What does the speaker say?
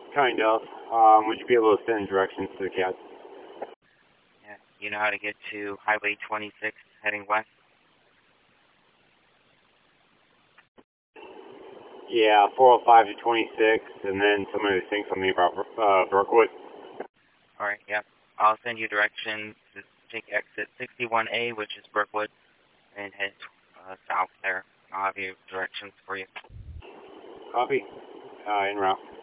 Kind of. Would you be able to send directions to the cab? Yeah. You know how to get to Highway 26 heading west? Yeah, 405 to 26, and then somebody was saying something about Brookwood. Alright, yep. I'll send you directions to take exit 61A, which is Brookwood, and head south there. I'll have you directions for you. Copy. En route.